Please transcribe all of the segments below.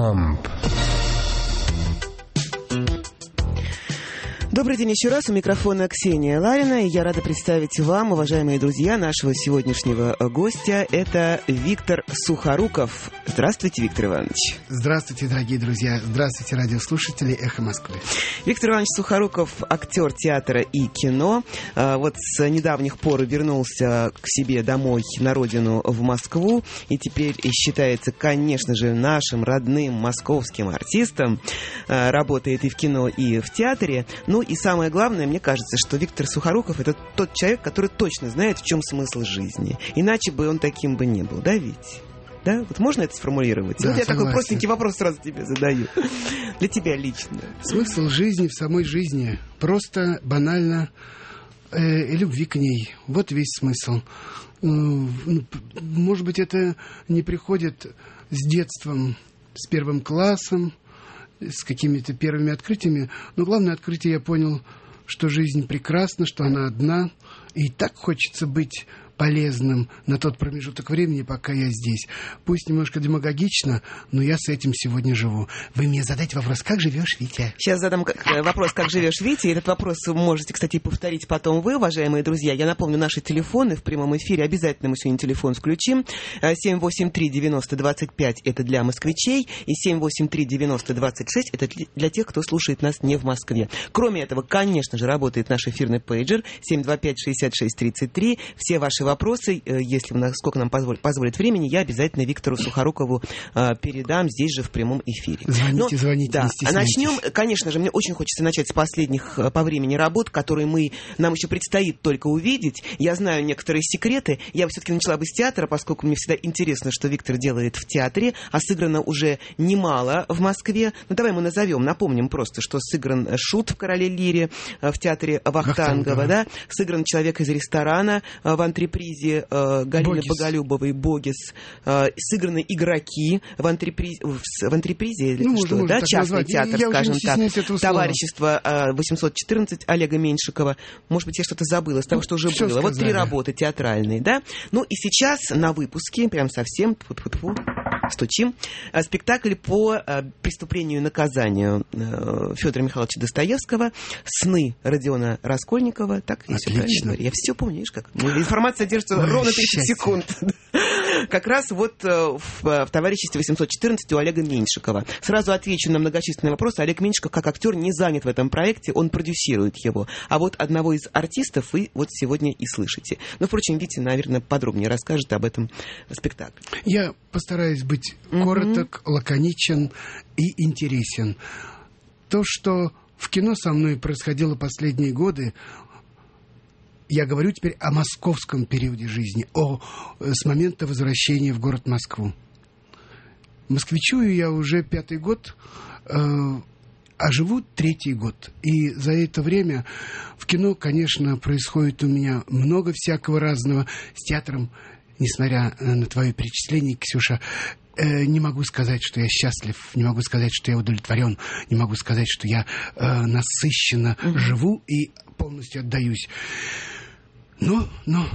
Ламп. Добрый день еще раз. У микрофона Ксения Ларина. И я рада представить вам, уважаемые друзья, нашего сегодняшнего гостя. Это Виктор Сухоруков. Здравствуйте, Виктор Иванович. Здравствуйте, дорогие друзья. Здравствуйте, радиослушатели «Эхо Москвы». Виктор Иванович Сухоруков – актер театра и кино. Вот с недавних пор вернулся к себе домой, на родину, в Москву. И теперь считается, конечно же, нашим родным московским артистом. Работает и в кино, и в театре. Ну и самое главное, мне кажется, что Виктор Сухоруков – это тот человек, который точно знает, в чем смысл жизни. Иначе бы он таким бы не был, да ведь? Да? Вот можно это сформулировать? Да, вот я согласен. такой простенький вопрос сразу тебе задаю. Для тебя лично. Смысл жизни в самой жизни. Просто, банально, и любви к ней. Вот весь смысл. Может быть, это не приходит с детством, с первым классом, с какими-то первыми открытиями. Но главное открытие, я понял, что жизнь прекрасна, что она одна. И так хочется быть полезным на тот промежуток времени, пока я здесь. Пусть немножко демагогично, но я с этим сегодня живу. Вы мне задайте вопрос, как живешь, Витя? Сейчас задам вопрос, как живешь, Витя. Этот вопрос вы можете, кстати, повторить потом вы, уважаемые друзья. Я напомню, наши телефоны в прямом эфире. Обязательно мы сегодня телефон включим. 783-90-25 это для москвичей. И 783-90-26 это для тех, кто слушает нас не в Москве. Кроме этого, конечно же, работает наш эфирный пейджер 725-66-33. Все ваши вопросы, если насколько нам позволит времени, я обязательно Виктору Сухорукову передам здесь же в прямом эфире. Звоните, да. Не стесняйтесь. Начнем, конечно же, мне очень хочется начать с последних по времени работ, которые нам еще предстоит только увидеть. Я знаю некоторые секреты. Я все-таки начала бы с театра, поскольку мне всегда интересно, что Виктор делает в театре, а сыграно уже немало в Москве. Ну, давай мы напомним просто, что сыгран «Шут» в «Короле Лире» в театре Вахтангова, да? Сыгран «Человек из ресторана» в антрепризе Галины Боголюбовой «Богис». Сыграны «Игроки» в антрепризе, да, частный театр, скажем так, «Товарищество 814» Олега Меньшикова. Может быть, я что-то забыла из того, что уже было. Сказали. Вот 3 работы театральные, да? Ну и сейчас на выпуске, прям совсем, стучим, спектакль по «Преступлению и наказанию» Федора Михайловича Достоевского, «Сны» Родиона Раскольникова. Так, я все правильно говорю? Я все помню, видишь, как информация держится ровно 30 секунд. Как раз вот в «Товариществе 814» у Олега Меньшикова. Сразу отвечу на многочисленные вопросы. Олег Меньшиков, как актер, не занят в этом проекте, он продюсирует его. А вот одного из артистов вы вот сегодня и слышите. Но, впрочем, Витя, наверное, подробнее расскажет об этом спектакле. Я постараюсь быть короток, лаконичен и интересен. То, что в кино со мной происходило последние годы, я говорю теперь о московском периоде жизни, с момента возвращения в город Москву. Москвичую я уже 5-й год, а живу 3-й год. И за это время в кино, конечно, происходит у меня много всякого разного. С театром, несмотря на твои перечисления, Ксюша, не могу сказать, что я счастлив, не могу сказать, что я удовлетворен, не могу сказать, что я насыщенно живу и полностью отдаюсь. Но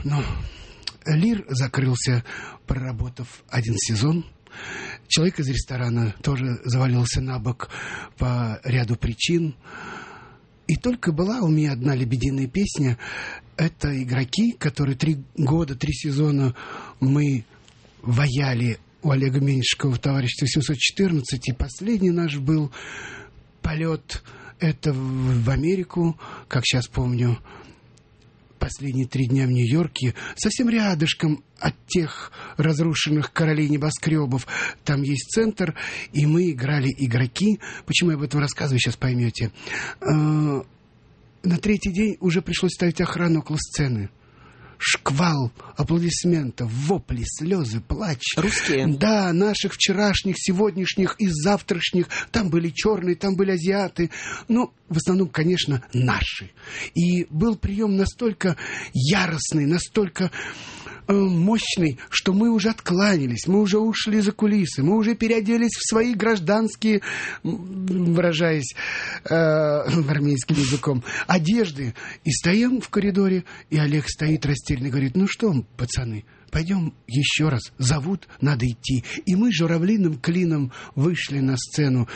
«Лир» закрылся, проработав 1 сезон. «Человек из ресторана» тоже завалился на бок по ряду причин. И только была у меня одна лебединая песня. Это «Игроки», которые 3 года, 3 сезона мы ваяли у Олега Меньшикова в «Товариществе 714». И последний наш был полет. Это в Америку, как сейчас помню. Последние 3 дня в Нью-Йорке, совсем рядышком от тех разрушенных королей небоскребов. Там есть центр, и мы играли «Игроки». Почему я об этом рассказываю, сейчас поймете. На 3-й день уже пришлось ставить охрану около сцены. Шквал аплодисментов, вопли, слезы, плач. Русские? Да, наших вчерашних, сегодняшних и завтрашних. Там были черные, там были азиаты. Но в основном, конечно, наши. И был прием настолько яростный, настолько мощный, что мы уже откланялись, мы уже ушли за кулисы, мы уже переоделись в свои гражданские, выражаясь армейским языком, одежды. И стоим в коридоре, и Олег стоит, расстегивает растерянно говорит: ну что, пацаны, пойдем еще раз. Зовут, надо идти. И мы журавлиным клином вышли на сцену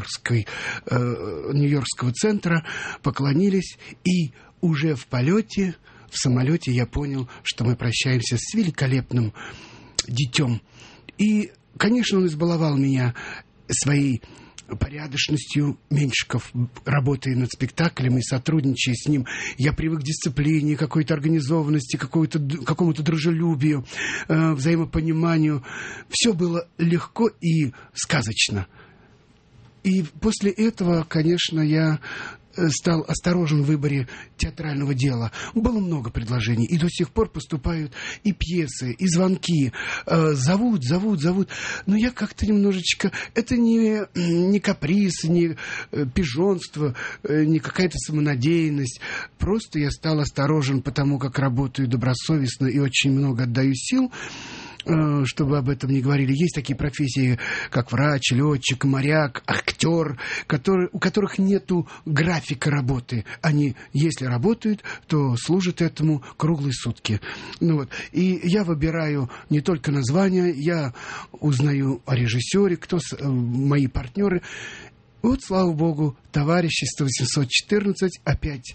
Нью-Йоркского центра, поклонились, и уже в полете, в самолете я понял, что мы прощаемся с великолепным детем. И, конечно, он избаловал меня своей порядочностью. Меньшиков, работая над спектаклем и сотрудничая с ним, я привык к дисциплине, какой-то организованности, какому-то дружелюбию, взаимопониманию. Все было легко и сказочно. И после этого, конечно, я стал осторожен в выборе театрального дела. Было много предложений, и до сих пор поступают и пьесы, и звонки. Зовут. Но я как-то немножечко... Это не каприз, не пижонство, не какая-то самонадеянность. Просто я стал осторожен, потому как работаю добросовестно и очень много отдаю сил, чтобы об этом не говорили. Есть такие профессии, как врач, летчик, моряк, актер, у которых нету графика работы. Они, если работают, то служат этому круглые сутки. И я выбираю не только названия, я узнаю о режиссере, кто мои партнеры. Вот, слава богу, товарищество 814 опять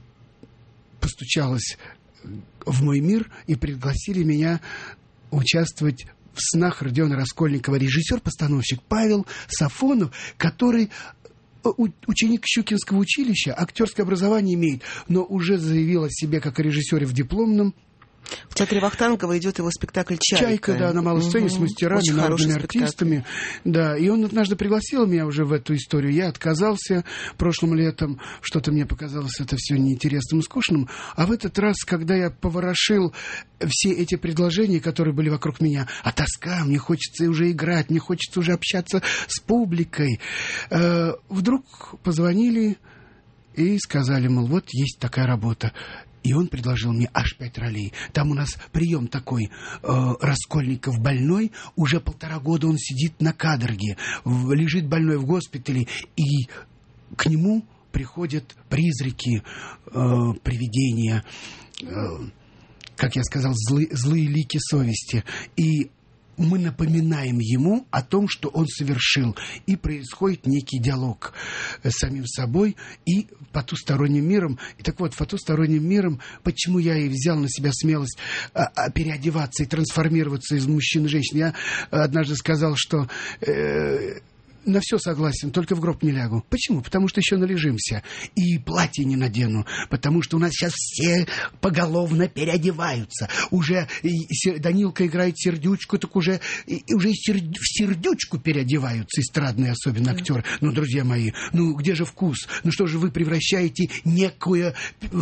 постучалось в мой мир и пригласили меня участвовать в «Снах» Родиона Раскольникова. Режиссер-постановщик Павел Сафонов, который ученик Щукинского училища, актерское образование имеет, но уже заявил о себе как о режиссере в дипломном. В театре Вахтангова идет его спектакль «Чайка». Да, на малой сцене с мастерами, народными артистами. Да, и он однажды пригласил меня уже в эту историю. Я отказался прошлым летом. Что-то мне показалось это все неинтересным и скучным. А в этот раз, когда я поворошил все эти предложения, которые были вокруг меня, а тоска, мне хочется уже играть, мне хочется уже общаться с публикой, вдруг позвонили и сказали, мол, вот есть такая работа. И он предложил мне аж 5 ролей. Там у нас прием такой. Раскольников больной. Уже 1,5 года он сидит на каторге. Лежит больной в госпитале. И к нему приходят призраки, привидения, как я сказал, злые лики совести. И мы напоминаем ему о том, что он совершил. И происходит некий диалог с самим собой и потусторонним миром. И так вот, потусторонним миром, почему я и взял на себя смелость переодеваться и трансформироваться из мужчины в женщину. Я однажды сказал, что... на все согласен, только в гроб не лягу. Почему? Потому что еще належимся. И платье не надену. Потому что у нас сейчас все поголовно переодеваются. Уже Данилка играет Сердючку, так уже в Сердючку переодеваются эстрадные, особенно актеры. Ну, друзья мои, ну где же вкус? Ну что же вы превращаете некие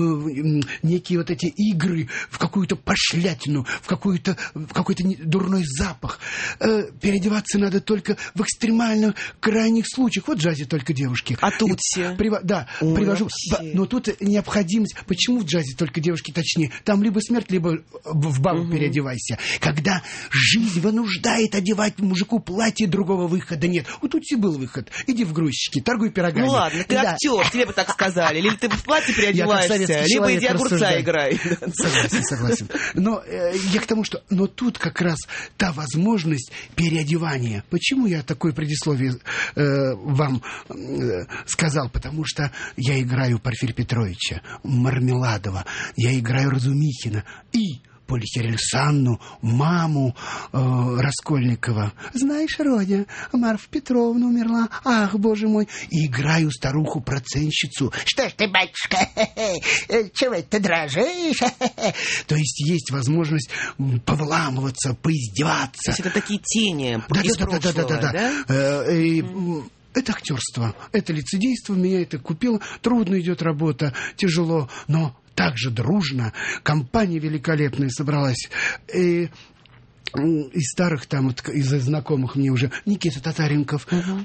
вот эти игры в какую-то пошлятину, в какой-то дурной запах. Переодеваться надо только в экстремальном крайних случаях. Вот в джазе только девушки. А Тутси? Привожу. Но тут необходимость... Почему в джазе только девушки, точнее? Там либо смерть, либо в бабу переодевайся. Когда жизнь вынуждает одевать мужику платье, другого выхода нет. У Тутси был выход. Иди в грузчики, торгуй пирогами. Ну ладно, ты актер, тебе бы так сказали. Либо ты в платье переодеваешься, либо иди огурца играй. Согласен. Но я к тому, что... Но тут как раз та возможность переодевания. Почему я такое предисловие вам сказал? Потому что я играю Порфирия Петровича, Мармеладова, я играю Разумихина и Полихерельсанну, маму Раскольникова. Знаешь, Родя, Марфа Петровна умерла. Ах, боже мой. И играю старуху-процентщицу. Что ж ты, батюшка, чего это дрожишь? То есть возможность повламываться, поиздеваться. То есть это такие тени из прошлого, да? Это актерство, это лицедейство, меня это купило. Трудно идет работа, тяжело, но так же дружно. Компания великолепная собралась. И из старых, там, вот, из знакомых мне уже, Никита Татаренков,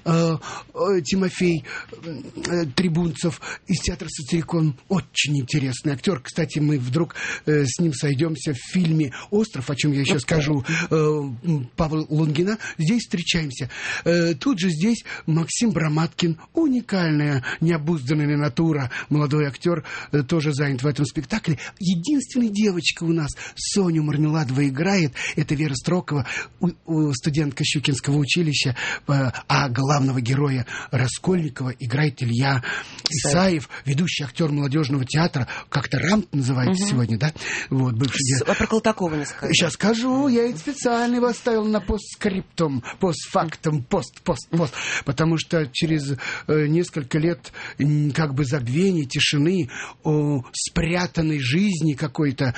Тимофей Трибунцев из театра «Сатирикон». Очень интересный актер. Кстати, мы вдруг с ним сойдемся в фильме «Остров», о чем я еще скажу, Павла Лунгина. Здесь встречаемся. Тут же здесь Максим Браматкин. Уникальная, необузданная натура. Молодой актер тоже занят в этом спектакле. Единственная девочка у нас, Соню Мармеладова, играет. Это Вера Строкова, студентка Щукинского училища, а главного героя Раскольникова играет Илья Исаев, ведущий актер молодежного театра, как-то рамп называется сегодня, да? Вот, бывший. А про Колтакова не скажу. Сейчас скажу, я это специально его оставил на постскриптум, постфактум, пост, потому что через несколько лет как бы забвения, тишины, спрятанной жизни какой-то,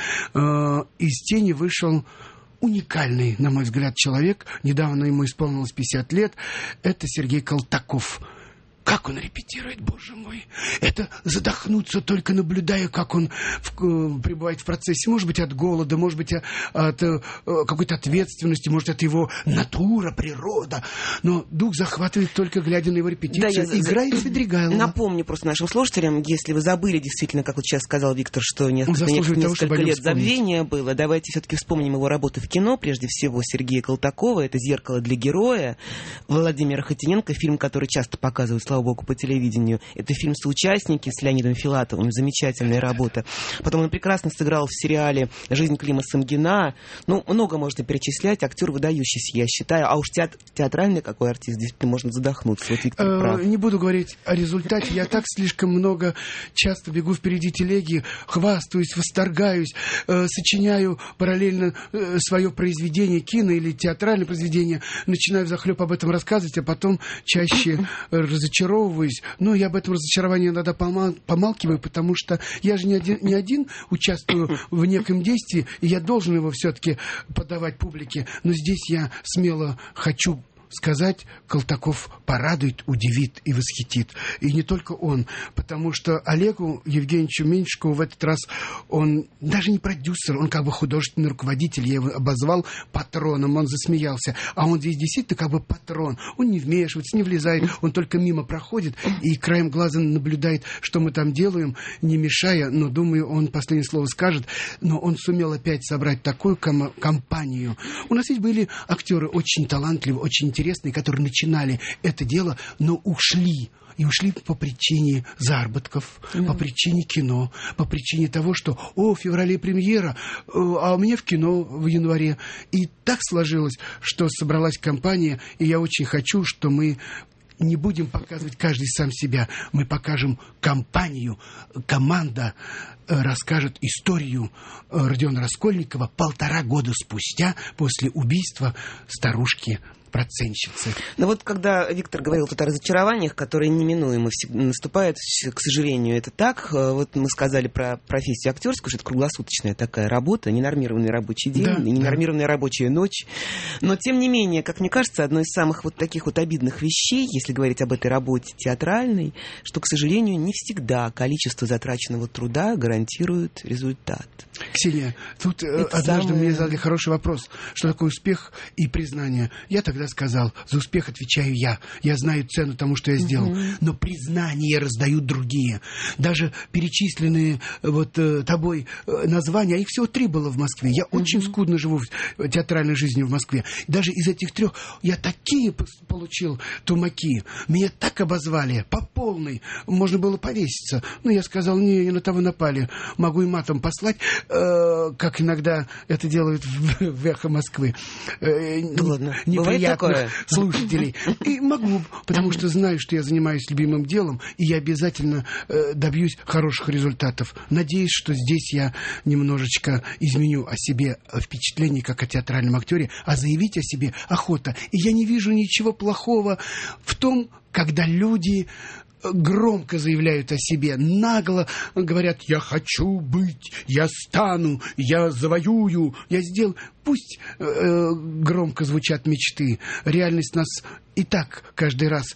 из тени вышел уникальный, на мой взгляд, человек. Недавно ему исполнилось 50 лет. Это Сергей Колтаков. Как он репетирует, боже мой. Это задохнуться, только наблюдая, как он пребывает в процессе. Может быть, от голода, может быть, от какой-то ответственности, может, это его натура, природа. Но дух захватывает, только глядя на его репетицию. Да, играет Свидригайлова. Напомню просто нашим слушателям, если вы забыли, действительно, как вот сейчас сказал Виктор, что несколько лет забвения было, давайте все-таки вспомним его работы в кино. Прежде всего, Сергея Колтакова. Это «Зеркало для героя». Владимира Хотиненко, фильм, который часто показывают, слава богу, по телевидению. Это фильм «Соучастники» с Леонидом Филатовым. Замечательная работа. Потом он прекрасно сыграл в сериале «Жизнь Клима Самгина». Ну, много можно перечислять. Актер выдающийся, я считаю. А уж театральный какой артист, действительно можно задохнуться. Вот Виктор прав. Не буду говорить о результате. Я так слишком много часто бегу впереди телеги, хвастаюсь, восторгаюсь, сочиняю параллельно свое произведение, кино или театральное произведение, начинаю взахлеб об этом рассказывать, а потом чаще разочаровываюсь. Но я об этом разочаровании иногда помалкиваю, потому что я же не один участвую в неком действии, и я должен его все-таки подавать публике. Но здесь я смело хочу сказать, Колтаков порадует, удивит и восхитит. И не только он, потому что Олегу Евгеньевичу Меньшикову в этот раз он даже не продюсер, он как бы художественный руководитель, я его обозвал патроном, он засмеялся. А он здесь действительно как бы патрон. Он не вмешивается, не влезает, он только мимо проходит и краем глаза наблюдает, что мы там делаем, не мешая, но, думаю, он последнее слово скажет. Но он сумел опять собрать такую компанию. У нас ведь были актеры очень талантливые, очень интересные, которые начинали это дело, но ушли. И ушли по причине заработков, по причине кино, по причине того, что, в феврале премьера, а у меня в кино в январе. И так сложилось, что собралась компания, и я очень хочу, что мы не будем показывать каждый сам себя, мы покажем компанию, команда расскажет историю Родиона Раскольникова 1,5 года спустя после убийства старушки-процентщицы. Но вот когда Виктор говорил тут о разочарованиях, которые неминуемо наступают, к сожалению, это так. Вот мы сказали про профессию актерскую, что это круглосуточная такая работа, ненормированный рабочий день, ненормированная рабочая ночь. Но, тем не менее, как мне кажется, одно из самых вот таких вот обидных вещей, если говорить об этой работе театральной, что, к сожалению, не всегда количество затраченного труда гарантирует результат. Ксения, тут однажды мне задали хороший вопрос, что такое успех и признание. Я тогда сказал, за успех отвечаю я. Я знаю цену тому, что я сделал. Но признание раздают другие. Даже перечисленные вот тобой названия, а их всего 3 было в Москве. Я очень скудно живу в театральной жизни в Москве. Даже из этих 3 я такие получил тумаки. Меня так обозвали, по полной. Можно было повеситься. Но я сказал, не на того напали. Могу и матом послать, как иногда это делают в «Эхо Москвы». Неприятных слушателей. И могу, потому что знаю, что я занимаюсь любимым делом, и я обязательно добьюсь хороших результатов. Надеюсь, что здесь я немножечко изменю о себе впечатление, как о театральном актере, а заявить о себе охота. И я не вижу ничего плохого в том, когда люди громко заявляют о себе, нагло говорят: я хочу быть, я стану, я завоюю, я сделаю. пусть громко звучат мечты, реальность нас и так каждый раз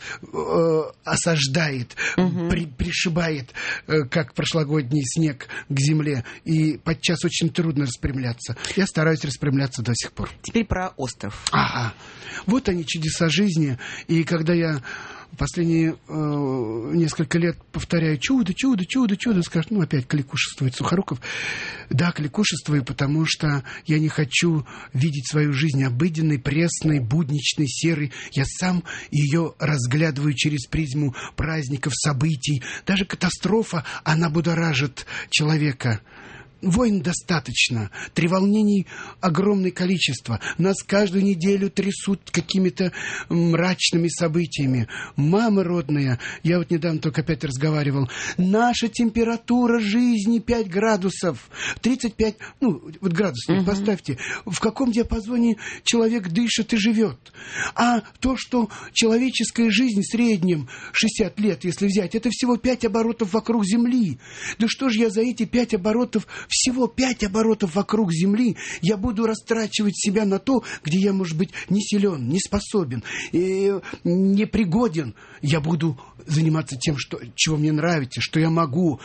осаждает, пришибает, как прошлогодний снег к земле, и подчас очень трудно распрямляться. Я стараюсь распрямляться до сих пор. Теперь про остров. Ага. Вот они, чудеса жизни. И когда я последние несколько лет повторяю чудо, чудо, чудо, чудо, скажут, опять кликушествует Сухоруков. Да, кликушествую, потому что я не хочу видеть свою жизнь обыденной, пресной, будничной, серой. Я сам ее разглядываю через призму праздников, событий. Даже катастрофа, она будоражит человека. Войн достаточно, треволнений огромное количество. Нас каждую неделю трясут какими-то мрачными событиями. Мама родная, я вот недавно только опять разговаривал, наша температура жизни 5 градусов. 35, вот градусник поставьте. В каком диапазоне человек дышит и живет? А то, что человеческая жизнь в среднем 60 лет, если взять, это всего 5 оборотов вокруг Земли. Да что же я за эти 5 оборотов, всего 5 оборотов вокруг Земли, я буду растрачивать себя на то, где я, может быть, не силен, не способен, не пригоден. Я буду заниматься тем, чего мне нравится, что я могу,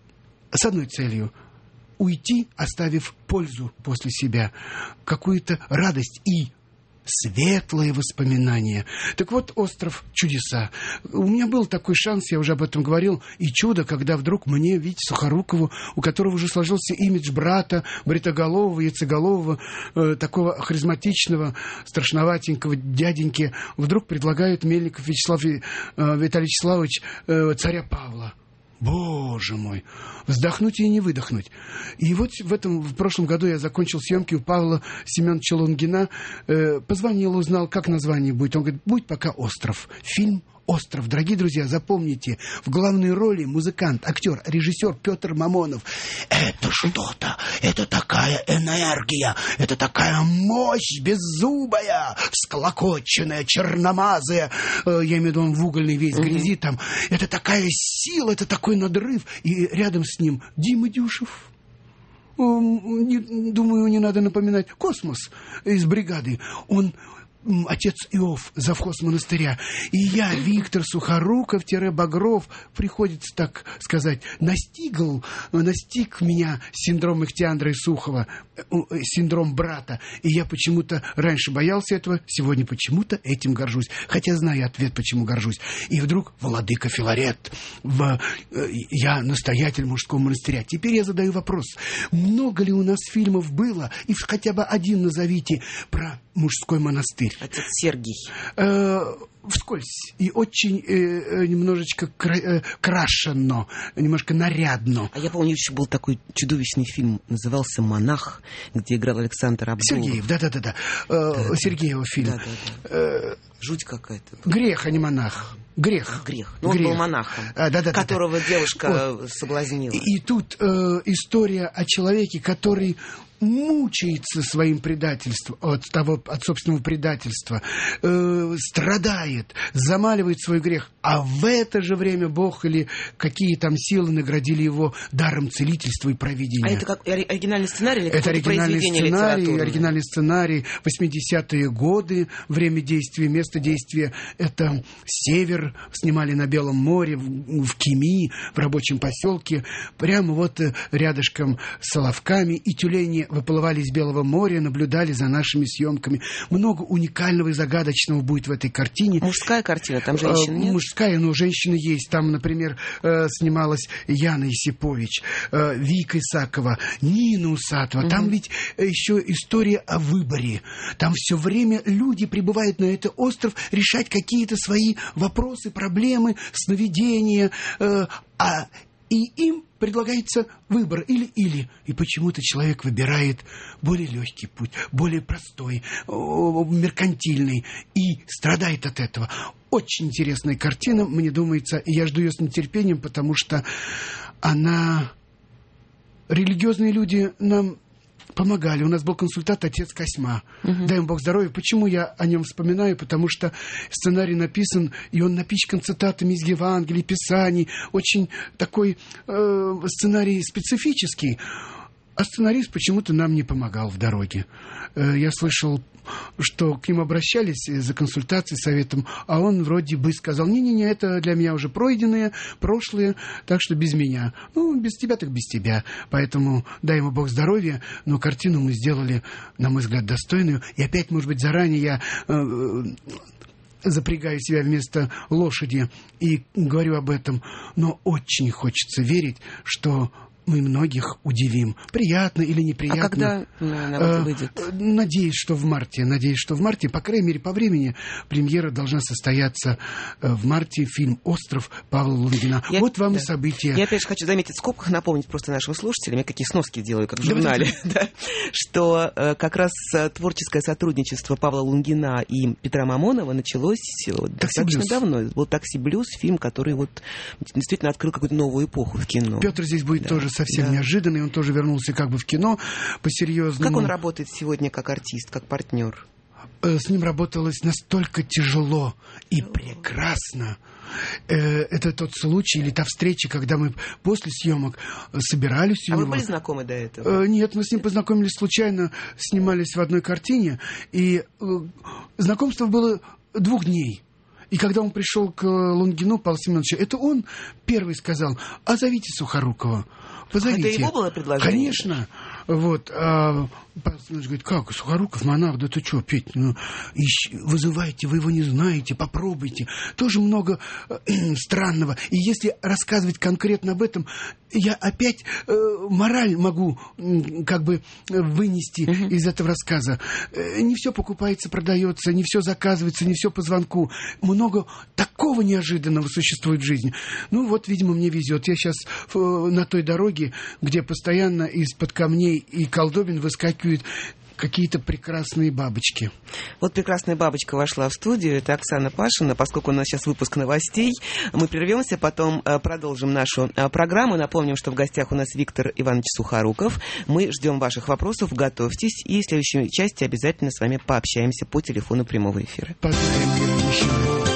с одной целью — уйти, оставив пользу после себя, какую-то радость и светлые воспоминания. Так вот, остров чудеса. У меня был такой шанс, я уже об этом говорил, и чудо, когда вдруг мне, видите, Сухорукову, у которого уже сложился имидж брата, бритоголового, яйцеголового, такого харизматичного, страшноватенького дяденьки, вдруг предлагают Мельников Виталий Вячеславович царя Павла. Боже мой! Вздохнуть и не выдохнуть. И вот в прошлом году я закончил съемки у Павла Семеновича Лунгина. Позвонил, узнал, как название будет. Он говорит, будет пока «Остров». Фильм «Остров». Дорогие друзья, запомните, в главной роли музыкант, актер, режиссер Петр Мамонов. Это что-то, это такая энергия, это такая мощь беззубая, всклокоченная, черномазая. Я имею в виду, он в угольной весь грязи там. Это такая сила, это такой надрыв. И рядом с ним Дима Дюшев. Думаю, не надо напоминать. Космос из бригады. Он отец Иов, завхоз монастыря. И я, Виктор Сухоруков-Багров, приходится так сказать, настиг меня синдром Ихтиандра и Сухова, синдром брата. И я почему-то раньше боялся этого, сегодня почему-то этим горжусь. Хотя знаю ответ, почему горжусь. И вдруг владыка Филарет, я настоятель мужского монастыря. Теперь я задаю вопрос. Много ли у нас фильмов было, и хотя бы один назовите, про мужской монастырь? Отец Сергий. Вскользь. И очень немножечко крашено, немножко нарядно. А я помню, еще был такой чудовищный фильм, назывался «Монах», где играл Александр Абдулов. Сергеев, да-да-да. Сергеева фильм. Да. Жуть какая-то. Грех, а не монах. Грех. Но он был монахом, которого девушка соблазнила. И тут история о человеке, который мучается своим предательством, от собственного предательства, страдает, замаливает свой грех, а в это же время Бог или какие там силы наградили его даром целительства и провидения. А это как оригинальный сценарий или это оригинальный сценарий, 80-е годы, время действия, место действия, это север, снимали на Белом море, в Кеми, в рабочем поселке, прямо вот рядышком с Соловками, и тюлени выплывали из Белого моря, наблюдали за нашими съемками. Много уникального и загадочного будет в этой картине. Мужская картина, там женщины нет? Мужская, но женщины есть. Там, например, снималась Яна Исипович, Вика Исакова, Нина Усатова. Там ведь еще история о выборе. Там все время люди прибывают на этот остров решать какие-то свои вопросы, проблемы, сновидения, и им предлагается выбор или. И почему-то человек выбирает более легкий путь, более простой, меркантильный, и страдает от этого. Очень интересная картина, мне думается, и я жду ее с нетерпением, потому что она... Религиозные люди нам помогали. У нас был консультант отец Косьма. Дай ему Бог здоровья. Почему я о нем вспоминаю? Потому что сценарий написан, и он напичкан цитатами из Евангелий, Писаний. Очень такой сценарий специфический. А сценарист почему-то нам не помогал в дороге. Я слышал, что к нему обращались за консультацией, советом, а он вроде бы сказал: не-не-не, это для меня уже пройденные, прошлые, так что без меня. Ну, без тебя так без тебя. Поэтому дай ему Бог здоровья, но картину мы сделали, на мой взгляд, достойную. И опять, может быть, заранее я запрягаю себя вместо лошади и говорю об этом, но очень хочется верить, что мы многих удивим. Приятно или неприятно. А когда она выйдет? Надеюсь, что в марте. По крайней мере, по времени премьера должна состояться в марте. Фильм «Остров» Павла Лунгина. Вот вам и события. Я опять же хочу заметить в скобках, напомнить просто нашим слушателям, я какие сноски делаю, как в журнале, что как раз творческое сотрудничество Павла Лунгина и Петра Мамонова началось достаточно давно. Вот «Такси Блюз», фильм, который вот действительно открыл какую-то новую эпоху в кино. Петр здесь будет тоже совсем неожиданный, он тоже вернулся как бы в кино по-серьезному. Как он работает сегодня как артист, как партнер? С ним работалось настолько тяжело и прекрасно. Это тот случай или та встреча, когда мы после съемок собирались у него. А вы были знакомы до этого? Нет, мы с ним познакомились случайно, снимались в одной картине, и знакомство было 2 дней. И когда он пришел к Лунгину, Павлу Семеновичу, это он первый сказал: а зовите Сухорукова. Позовите. Это его было предложение? Конечно. Вот. Павел Семенович говорит: как, Сухоруков, монах, да ты что, Петь, вызывайте, вы его не знаете, попробуйте. Тоже много странного. И если рассказывать конкретно об этом, я опять мораль могу как бы вынести из этого рассказа. Не все покупается, продается, не все заказывается, не все по звонку. Много такого неожиданного существует в жизни. Ну вот, видимо, мне везет. Я сейчас на той дороге, где постоянно из-под камней и колдобин выскакивают какие-то прекрасные бабочки. Вот прекрасная бабочка вошла в студию. Это Оксана Пашина. Поскольку у нас сейчас выпуск новостей, мы прервемся, потом продолжим нашу программу. Напомним, что в гостях у нас Виктор Иванович Сухоруков. Мы ждем ваших вопросов. Готовьтесь. И в следующей части обязательно с вами пообщаемся по телефону прямого эфира. Поздравляем еще раз.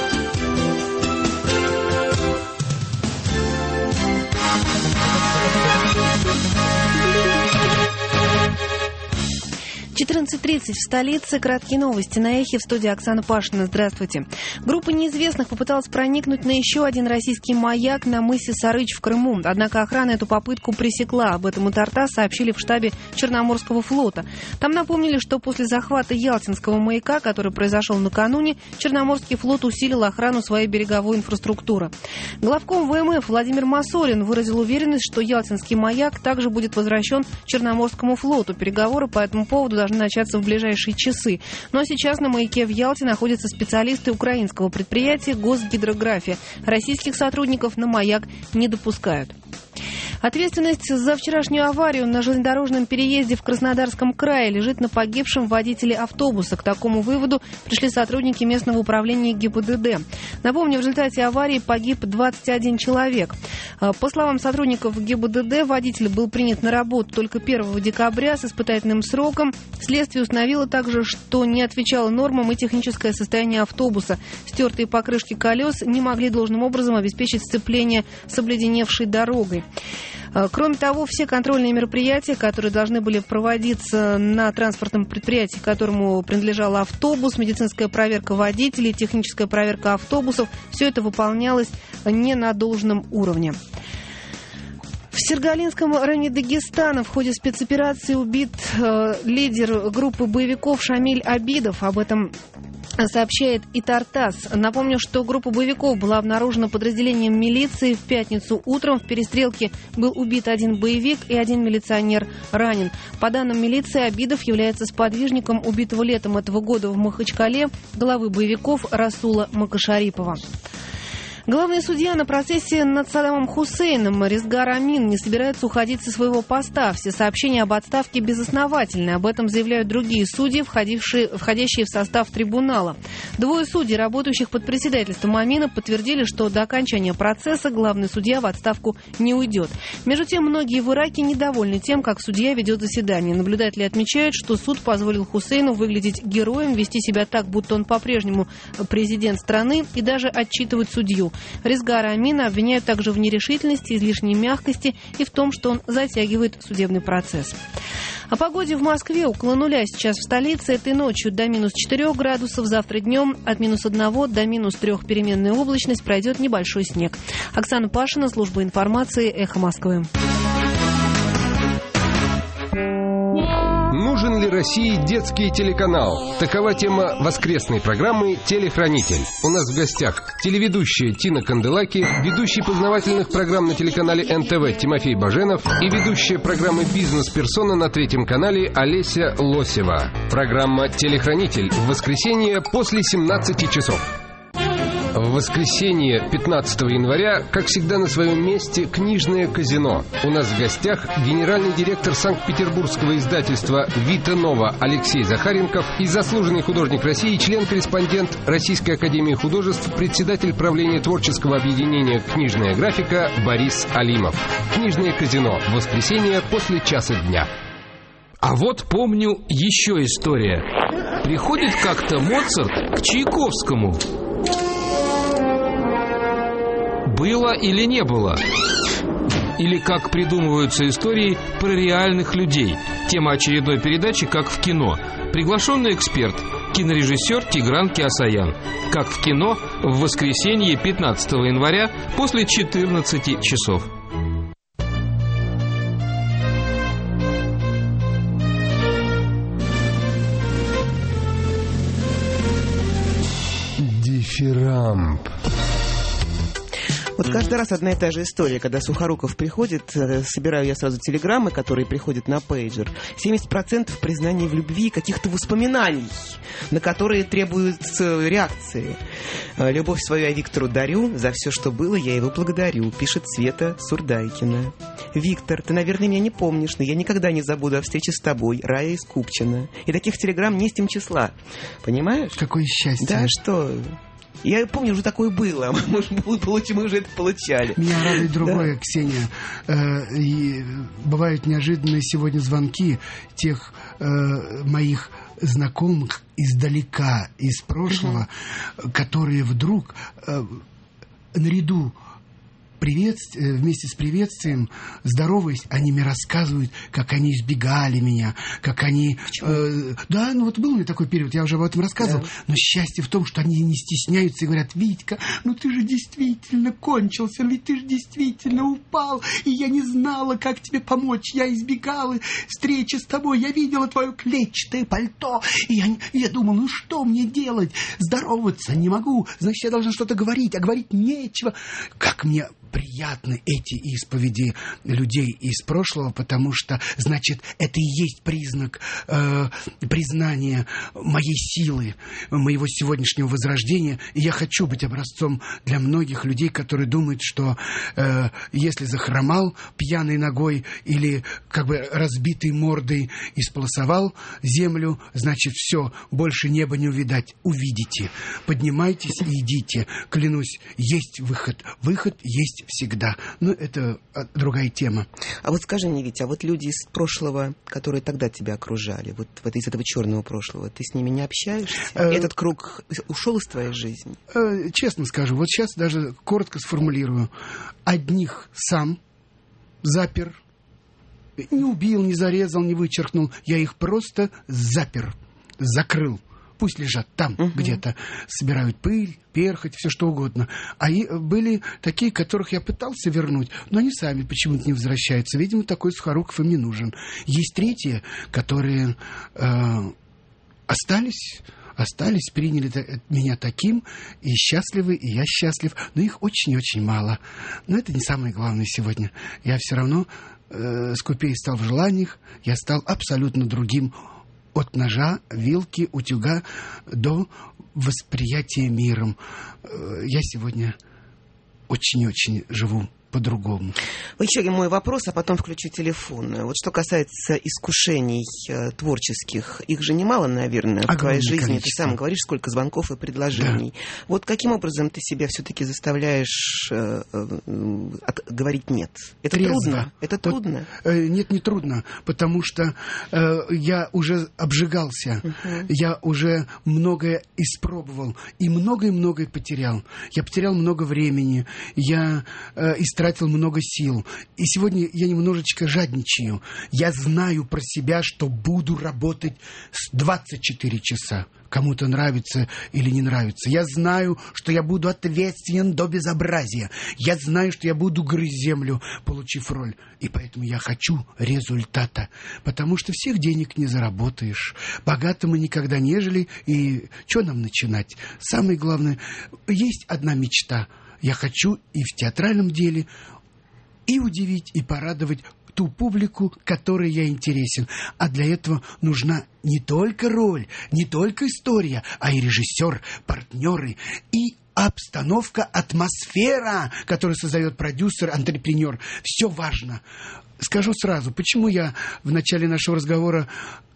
14:30 в столице. Краткие новости на Эхе. В студии Оксана Пашина. Здравствуйте. Группа неизвестных попыталась проникнуть на еще один российский маяк на мысе Сарыч в Крыму. Однако охрана эту попытку пресекла. Об этом у ТАРТА сообщили в штабе Черноморского флота. Там напомнили, что после захвата Ялтинского маяка, который произошел накануне, Черноморский флот усилил охрану своей береговой инфраструктуры. Главком ВМФ Владимир Масорин выразил уверенность, что Ялтинский маяк также будет возвращен Черноморскому флоту. Переговоры по этому поводу должны начаться в ближайшие часы. Но сейчас на маяке в Ялте находятся специалисты украинского предприятия «Госгидрография». Российских сотрудников на маяк не допускают. Ответственность за вчерашнюю аварию на железнодорожном переезде в Краснодарском крае лежит на погибшем водителе автобуса. К такому выводу пришли сотрудники местного управления ГИБДД. Напомню, в результате аварии погиб 21 человек. По словам сотрудников ГИБДД, водитель был принят на работу только 1 декабря с испытательным сроком. Следствие установило также, что не отвечало нормам и техническое состояние автобуса. Стертые покрышки колес не могли должным образом обеспечить сцепление с обледеневшей дорогой. Кроме того, все контрольные мероприятия, которые должны были проводиться на транспортном предприятии, которому принадлежал автобус, медицинская проверка водителей, техническая проверка автобусов, все это выполнялось не на должном уровне. В Сергалинском районе Дагестана в ходе спецоперации убит лидер группы боевиков Шамиль Абидов. Об этом сообщает и ТАРТАСС. Напомню, что группа боевиков была обнаружена подразделением милиции в пятницу утром. В перестрелке был убит 1 боевик и 1 милиционер ранен. По данным милиции, Абидов является сподвижником убитого летом этого года в Махачкале главы боевиков Расула Макашарипова. Главный судья на процессе над Саддамом Хусейном Резгар Амин не собирается уходить со своего поста. Все сообщения об отставке безосновательны. Об этом заявляют другие судьи, входящие в состав трибунала. 2 судей, работающих под председательством Амина, подтвердили, что до окончания процесса главный судья в отставку не уйдет. Между тем, многие в Ираке недовольны тем, как судья ведет заседание. Наблюдатели отмечают, что суд позволил Хусейну выглядеть героем, вести себя так, будто он по-прежнему президент страны, и даже отчитывать судью. Резгара Амина обвиняют также в нерешительности, излишней мягкости и в том, что он затягивает судебный процесс. О погоде в Москве около нуля сейчас в столице. Этой ночью до минус 4 градусов, завтра днем от минус 1 до минус 3 переменная облачность, пройдет небольшой снег. Оксана Пашина, служба информации, «Эхо Москвы». Нужен ли России детский телеканал? Такова тема воскресной программы «Телехранитель». У нас в гостях телеведущая Тина Канделаки, ведущий познавательных программ на телеканале НТВ Тимофей Баженов и ведущая программы «Бизнес-персона» на Третьем канале Олеся Лосева. Программа «Телехранитель» в воскресенье после 17 часов. В воскресенье 15 января, как всегда, на своем месте книжное казино. У нас в гостях генеральный директор Санкт-Петербургского издательства «Вита Нова» Алексей Захаренков и заслуженный художник России, член-корреспондент Российской академии художеств, председатель правления творческого объединения «Книжная графика» Борис Алимов. Книжное казино. В воскресенье после часа дня. А вот помню еще история. Приходит как-то Моцарт к Чайковскому. Было или не было? Или, как придумываются истории про реальных людей. Тема очередной передачи «Как в кино». Приглашенный эксперт, кинорежиссер Тигран Кеосаян. «Как в кино» в воскресенье 15 января после 14 часов. Дифирамб. Вот каждый раз одна и та же история. Когда Сухоруков приходит, собираю я сразу телеграммы, которые приходят на пейджер. 70% признаний в любви, каких-то воспоминаний, на которые требуются реакции. Любовь свою я Виктору дарю, за все, что было, я его благодарю, пишет Света Сурдайкина. Виктор, ты, наверное, меня не помнишь, но я никогда не забуду о встрече с тобой, Рая из Купчино. И таких телеграмм не с тем числа. Понимаешь? Какое счастье. Да, что... Я помню, уже такое было. Мы уже это получали. Меня радует другое, да. Ксения. И бывают неожиданные сегодня звонки тех моих знакомых издалека, из прошлого, которые вдруг наряду вместе с приветствием, здороваясь, они мне рассказывают, как они избегали меня, как они... да, ну вот был у меня такой период, я уже об этом рассказывал, да. Но счастье в том, что они не стесняются и говорят: Витька, ну ты же действительно кончился, ведь ты же действительно упал, и я не знала, как тебе помочь, я избегала встречи с тобой, я видела твое клетчатое пальто, и я думала, ну что мне делать, здороваться не могу, значит, я должна что-то говорить, а говорить нечего. Как мне приятны эти исповеди людей из прошлого, потому что, значит, это и есть признак признания моей силы, моего сегодняшнего возрождения. И я хочу быть образцом для многих людей, которые думают, что если захромал пьяной ногой или как бы разбитой мордой и сполосовал землю, значит, все, больше неба не увидать. Увидите. Поднимайтесь и идите. Клянусь, есть выход. Выход есть всегда. Но это другая тема. А вот скажи мне, Витя, а вот люди из прошлого, которые тогда тебя окружали, вот из этого черного прошлого, ты с ними не общаешься? Этот круг ушел из твоей жизни? Честно скажу, вот сейчас даже коротко сформулирую. Одних сам запер, не убил, не зарезал, не вычеркнул. Я их просто запер, закрыл. Пусть лежат там где-то, собирают пыль, перхоть, все что угодно. А были такие, которых я пытался вернуть, но они сами почему-то не возвращаются. Видимо, такой Сухоруков им не нужен. Есть третьи, которые остались, приняли меня таким, и счастливы, и я счастлив. Но их очень-очень мало. Но это не самое главное сегодня. Я все равно скупее стал в желаниях, я стал абсолютно другим. От ножа, вилки, утюга до восприятия миром. Я сегодня очень-очень живу по-другому. Еще мой вопрос, а потом включу телефон. Вот что касается искушений творческих, их же немало, наверное, в твоей жизни. Количество. Ты сам говоришь, сколько звонков и предложений. Да. Вот каким образом ты себя все-таки заставляешь говорить «нет»? Это трезво. Трудно? Это трудно? Нет, не трудно, потому что я уже обжигался, я уже многое испробовал и многое потерял. Я потерял много времени, я истратил много сил. И сегодня я немножечко жадничаю. Я знаю про себя, что буду работать 24 часа. Кому-то нравится или не нравится. Я знаю, что я буду ответственен до безобразия. Я знаю, что я буду грызть землю, получив роль. И поэтому я хочу результата. Потому что всех денег не заработаешь. Богато мы никогда не жили. И что нам начинать? Самое главное, есть одна мечта. Я хочу и в театральном деле и удивить, и порадовать ту публику, которой я интересен. А для этого нужна не только роль, не только история, а и режиссер, партнеры, и обстановка, атмосфера, которую создает продюсер, антрепренер. Все важно. Скажу сразу, почему я в начале нашего разговора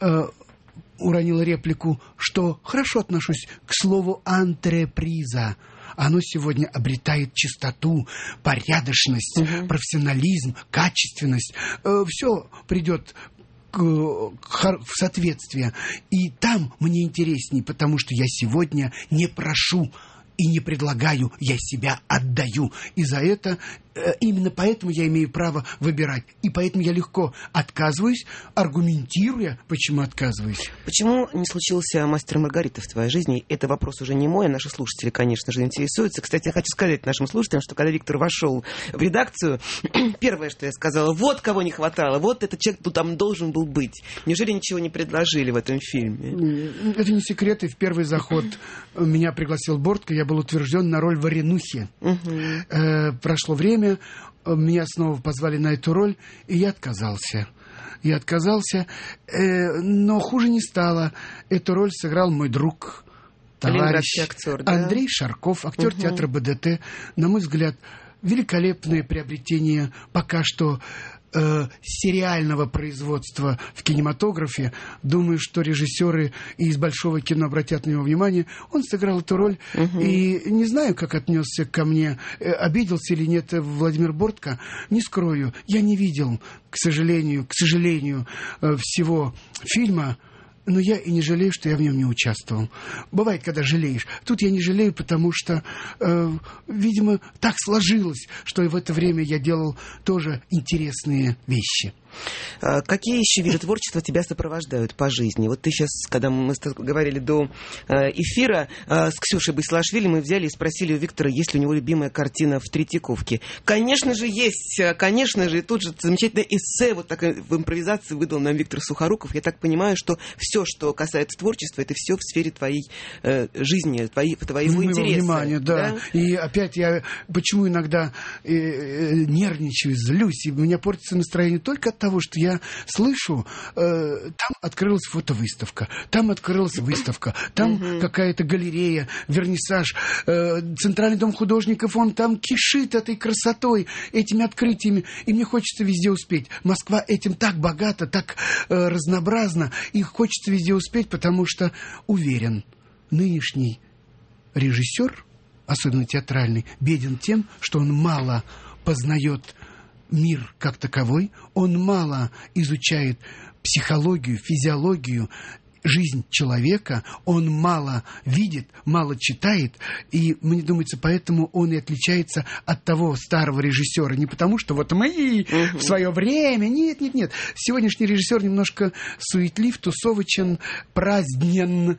уронила реплику, что хорошо отношусь к слову «антреприза». Оно сегодня обретает чистоту, порядочность, профессионализм, качественность. Все придет в соответствие. И там мне интереснее, потому что я сегодня не прошу и не предлагаю, я себя отдаю. И за это, именно поэтому я имею право выбирать. И поэтому я легко отказываюсь, аргументируя, почему отказываюсь. Почему не случился «Мастер и Маргарита» в твоей жизни? Это вопрос уже не мой, а наши слушатели, конечно же, интересуются. Кстати, я хочу сказать нашим слушателям, что когда Виктор вошел в редакцию, первое, что я сказала, вот кого не хватало, вот этот человек тут там должен был быть. Неужели ничего не предложили в этом фильме? Это не секрет, и в первый заход меня пригласил Бортко, я был утвержден на роль Варенухи. Прошло время, меня снова позвали на эту роль, и я отказался. Но хуже не стало. Эту роль сыграл мой друг, товарищ актер, да? Андрей Шарков, актер театра БДТ. На мой взгляд, великолепное приобретение пока что сериального производства в кинематографе. Думаю, что режиссеры из большого кино обратят на него внимание. Он сыграл эту роль. И не знаю, как отнесся ко мне, обиделся или нет Владимир Бортко. Не скрою, я не видел, к сожалению, всего фильма. Но я и не жалею, что я в нем не участвовал. Бывает, когда жалеешь. Тут я не жалею, потому что, видимо, так сложилось, что и в это время я делал тоже интересные вещи. Какие еще виды творчества тебя сопровождают по жизни? Вот ты сейчас, когда мы говорили до эфира с Ксюшей Басилашвили, мы взяли и спросили у Виктора, есть ли у него любимая картина в Третьяковке. Конечно же, есть. Конечно же. И тут же замечательное эссе вот так в импровизации выдал нам Виктор Сухоруков. Я так понимаю, что все, что касается творчества, это все в сфере твоей жизни, твоего интереса. Внимания, да. И опять я почему иногда нервничаю, злюсь, и у меня портится настроение только от того, что я слышу, там открылась фотовыставка, там открылась выставка, там какая-то галерея, вернисаж, Центральный дом художников, он там кишит этой красотой, этими открытиями, и мне хочется везде успеть. Москва этим так богата, так разнообразна, и хочется везде успеть, потому что, уверен, нынешний режиссер, особенно театральный, беден тем, что он мало познает мир как таковой, он мало изучает психологию, физиологию, жизнь человека, он мало видит, мало читает, и, мне думается, поэтому он и отличается от того старого режиссера. Не потому, что вот мы в свое время, нет. Сегодняшний режиссер немножко суетлив, тусовочен, празднен,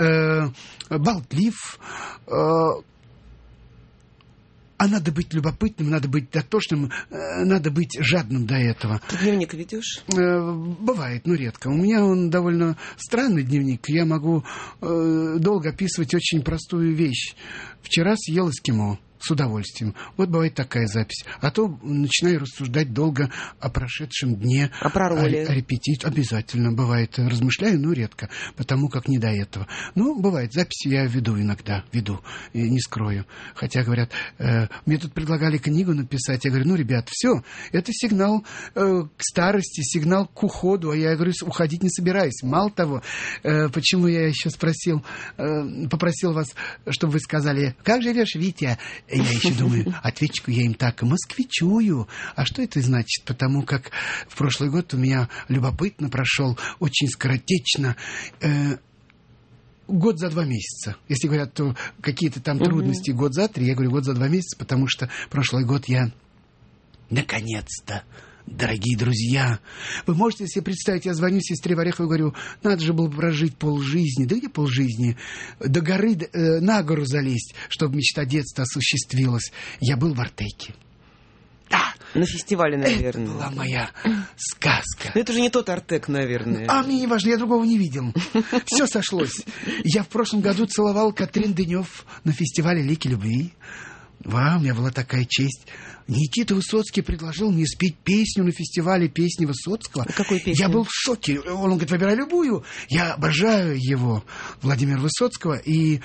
болтлив, а надо быть любопытным, надо быть дотошным, надо быть жадным до этого. Ты дневник ведешь? Бывает, но редко. У меня он довольно странный дневник. Я могу долго описывать очень простую вещь. Вчера съел эскимо. с удовольствием. Вот бывает такая запись. А то начинаю рассуждать долго о прошедшем дне. А про роли? О репетиции. Обязательно бывает. Размышляю, но редко, потому как не до этого. Ну, бывает. Записи я веду иногда. Веду. И не скрою. Хотя, говорят, мне тут предлагали книгу написать. Я говорю, ну, ребят, все. Это сигнал к старости, сигнал к уходу. А я говорю, уходить не собираюсь. Мало того, почему я еще попросил вас, чтобы вы сказали, как живешь, Витя? Я еще думаю, отвечу я им так, москвичую. А что это значит? Потому как в прошлый год у меня любопытно прошел, очень скоротечно, год за 2 месяца. Если говорят, то какие-то там трудности год за 3, я говорю год за 2 месяца, потому что прошлый год я наконец-то, дорогие друзья, вы можете себе представить, я звоню сестре в Орехово и говорю, надо же было прожить полжизни. Да где полжизни? До горы, на гору залезть, чтобы мечта детства осуществилась. Я был в Артеке. Да. На фестивале, наверное. Это была моя сказка. Но это же не тот Артек, наверное. А мне не важно, я другого не видел. Все сошлось. Я в прошлом году целовал Катрин Денев на фестивале «Лики любви». Вау, у меня была такая честь. Никита Высоцкий предложил мне спеть песню на фестивале песни Высоцкого. Какую песню? Я был в шоке. Он говорит, выбирай любую. Я обожаю его, Владимира Высоцкого, и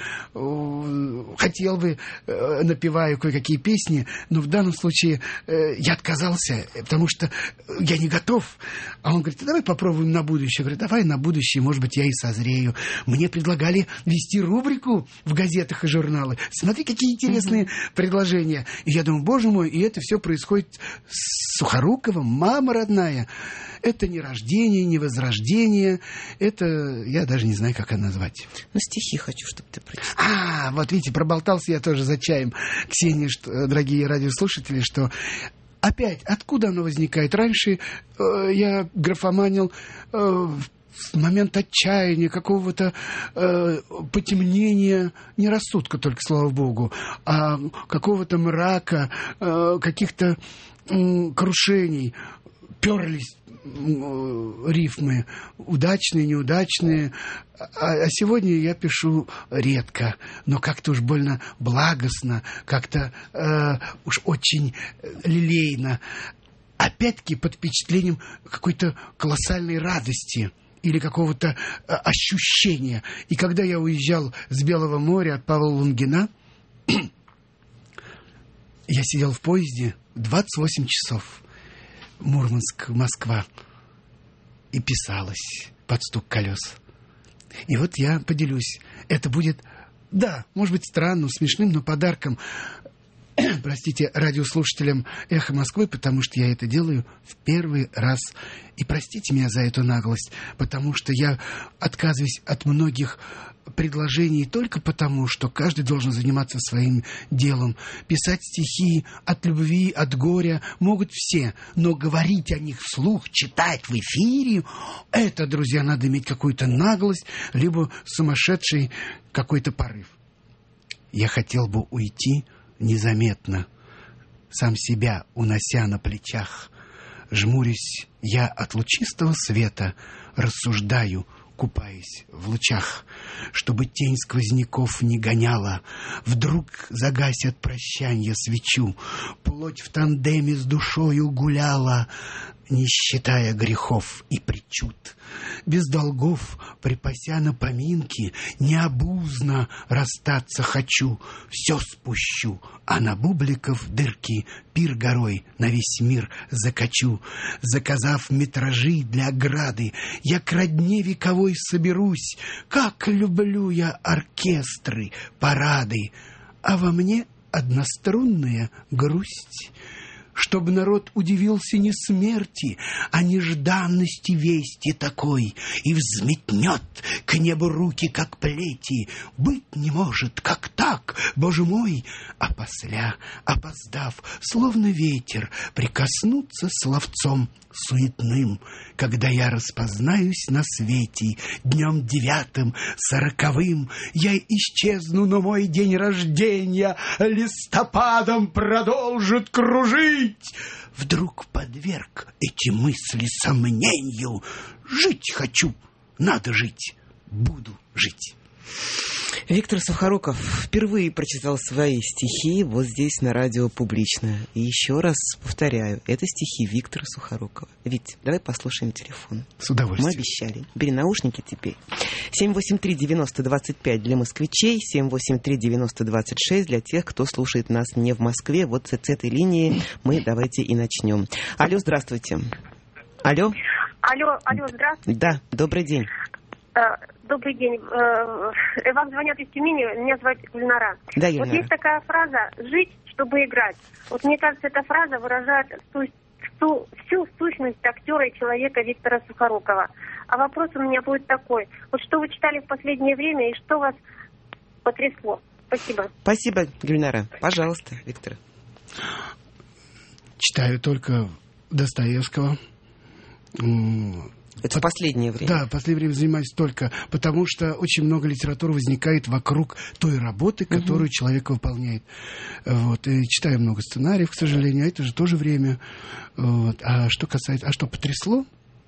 хотел бы, напеваю кое-какие песни, но в данном случае я отказался, потому что я не готов. А он говорит, давай попробуем на будущее. Я говорю, давай на будущее, может быть, я и созрею. Мне предлагали вести рубрику в газетах и журналах. Смотри, какие интересные предложения. И я думаю, боже мой, и это все происходит с Сухоруковым, мама родная. Это не рождение, не возрождение. Это, я даже не знаю, как это назвать. Ну, стихи хочу, чтобы ты прочитал. Вот видите, проболтался я тоже за чаем. Ксения, дорогие радиослушатели, что опять, откуда оно возникает? Раньше я графоманил в момент отчаяния, какого-то потемнения, не рассудка только, слава богу, а какого-то мрака, каких-то крушений, перлись рифмы, удачные, неудачные. А сегодня я пишу редко, но как-то уж больно благостно, как-то уж очень лилейно. Опять-таки под впечатлением какой-то колоссальной радости или какого-то ощущения. И когда я уезжал с Белого моря от Павла Лунгина, я сидел в поезде 28 часов. Мурманск, Москва. И писалось под стук колес. И вот я поделюсь. Это будет, да, может быть, странным, смешным, но подарком, простите, радиослушателям «Эхо Москвы», потому что я это делаю в первый раз. И простите меня за эту наглость, потому что я отказываюсь от многих предложений только потому, что каждый должен заниматься своим делом. Писать стихи от любви, от горя могут все, но говорить о них вслух, читать в эфире, это, друзья, надо иметь какую-то наглость, либо сумасшедший какой-то порыв. Я хотел бы уйти незаметно, сам себя унося на плечах. Жмурюсь я от лучистого света, рассуждаю, купаясь в лучах, чтобы тень сквозняков не гоняла. Вдруг загасят прощанье свечу, плоть в тандеме с душою гуляла, не считая грехов и причуд. Без долгов, припася на поминки, необузно расстаться хочу. Все спущу, а на бубликов дырки пир горой на весь мир закачу. Заказав метражи для ограды, я к родне вековой соберусь. Как люблю я оркестры, парады, а во мне однострунная грусть. Чтобы народ удивился не смерти, а нежданности вести такой, и взметнет к небу руки, как плети. Быть не может, как так, Боже мой! А после, опоздав, словно ветер, прикоснуться словцом суетным, когда я распознаюсь на свете днем 9, 40, я исчезну, но мой день рождения листопадом продолжит кружить. Вдруг подверг эти мысли сомнению. Жить хочу, надо жить, буду жить. Виктор Сухоруков впервые прочитал свои стихи вот здесь на радио публично. И еще раз повторяю, это стихи Виктора Сухорукова. Вить, давай послушаем телефон. С удовольствием. Мы обещали. Бери наушники теперь. 783-90-25 для москвичей, 783-90-26 для тех, кто слушает нас не в Москве. Вот с этой линии мы давайте и начнем. Алло, здравствуйте. Алло, здравствуйте. Да, добрый день. Добрый день. Вам звонят из Тюмени, меня зовут Гульнара. Да, Гульнара. Вот есть такая фраза «жить, чтобы играть». Вот мне кажется, эта фраза выражает всю сущность актера и человека Виктора Сухорукова. А вопрос у меня будет такой. Вот что вы читали в последнее время и что вас потрясло? Спасибо. Спасибо, Гульнара. Пожалуйста, Виктор. Читаю только Достоевского. Это в последнее время? Да, в последнее время занимаюсь только потому, что очень много литературы возникает вокруг той работы, которую человек выполняет. Вот. И читаю много сценариев, к сожалению, а это же тоже время. Вот. А что касается... А что, потрясло?